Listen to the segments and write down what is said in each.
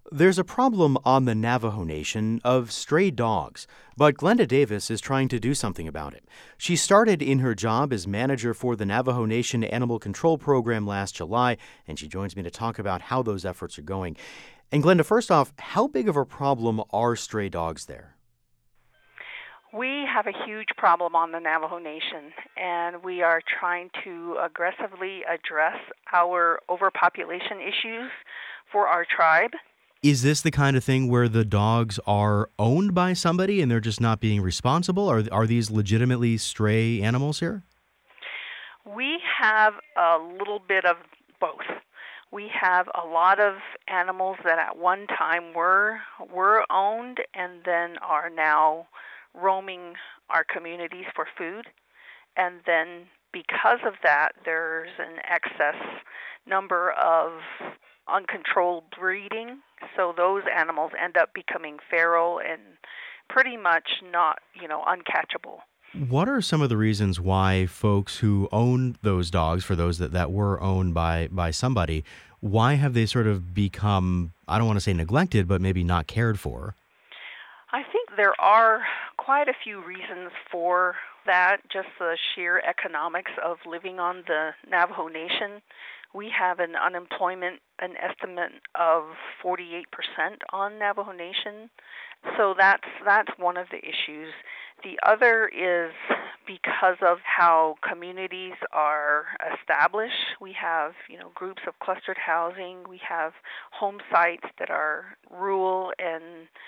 There's a problem on the Navajo Nation of stray dogs, but Glenda Davis is trying to do something about it. She started in her job as manager for the Navajo Nation Animal Control Program last July, and she joins me to talk about how those efforts are going. And Glenda, first off, how big of a problem are stray dogs there? We have a huge problem on the Navajo Nation, and we are trying to aggressively address our overpopulation issues for our tribe. Is this the kind of thing where the dogs are owned by somebody and they're just not being responsible? Are these legitimately stray animals here? We have a little bit of both. We have a lot of animals that at one time were owned and then are now roaming our communities for food. And then because of that, there's an excess number of uncontrolled breeding. So those animals end up becoming feral and pretty much not, uncatchable. What are some of the reasons why folks who own those dogs, for those that were owned by somebody, why have they sort of become, I don't want to say neglected, but maybe not cared for? I think there are quite a few reasons for that, just the sheer economics of living on the Navajo Nation. We have an estimate of 48% on Navajo Nation. So that's one of the issues. The other is because of how communities are established. We have, groups of clustered housing. We have home sites that are rural and,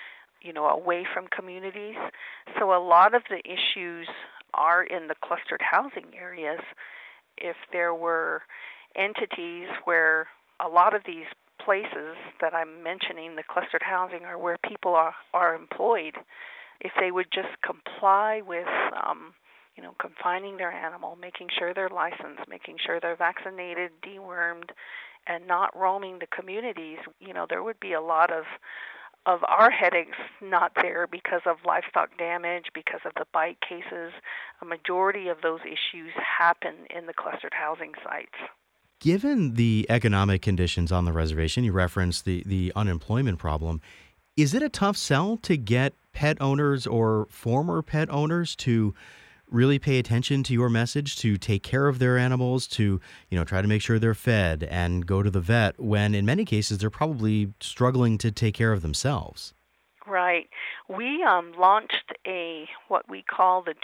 away from communities. So a lot of the issues are in the clustered housing areas. If there were entities where a lot of these places that I'm mentioning, the clustered housing, are where people are employed, if they would just comply with, confining their animal, making sure they're licensed, making sure they're vaccinated, dewormed, and not roaming the communities, there would be a lot of our headaches not there because of livestock damage, because of the bite cases. A majority of those issues happen in the clustered housing sites. Given the economic conditions on the reservation, you referenced the unemployment problem, is it a tough sell to get pet owners or former pet owners to really pay attention to your message, to take care of their animals, to, try to make sure they're fed and go to the vet, when in many cases they're probably struggling to take care of themselves? Right. We launched what we call the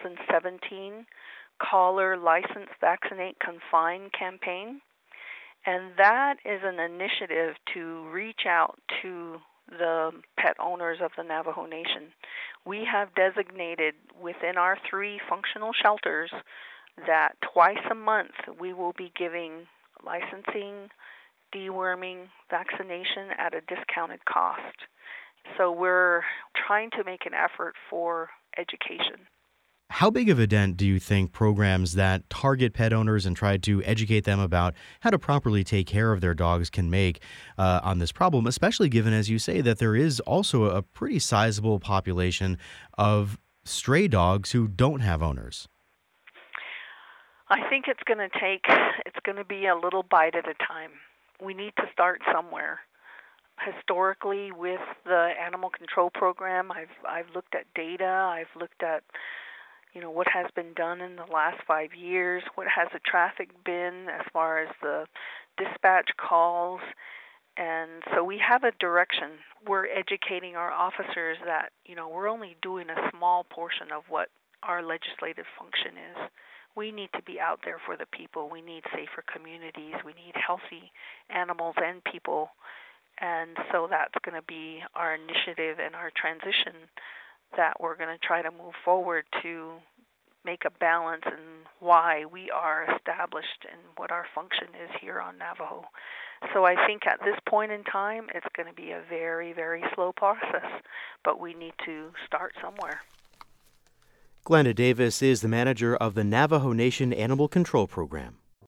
2017 Collar License Vaccinate Confine campaign, and that is an initiative to reach out to the pet owners of the Navajo Nation. We have designated within our 3 functional shelters that twice a month we will be giving licensing, deworming, vaccination at a discounted cost. So we're trying to make an effort for education. How big of a dent do you think programs that target pet owners and try to educate them about how to properly take care of their dogs can make on this problem, especially given, as you say, that there is also a pretty sizable population of stray dogs who don't have owners? I think it's going to be a little bite at a time. We need to start somewhere. Historically, with the animal control program, I've looked at data, I've looked at what has been done in the last 5 years, what has the traffic been as far as the dispatch calls. And so we have a direction. We're educating our officers that, we're only doing a small portion of what our legislative function is. We need to be out there for the people. We need safer communities. We need healthy animals and people. And so that's going to be our initiative and our transition that we're going to try to move forward to make a balance in why we are established and what our function is here on Navajo. So I think at this point in time, it's going to be a very, very slow process, but we need to start somewhere. Glenda Davis is the manager of the Navajo Nation Animal Control Program.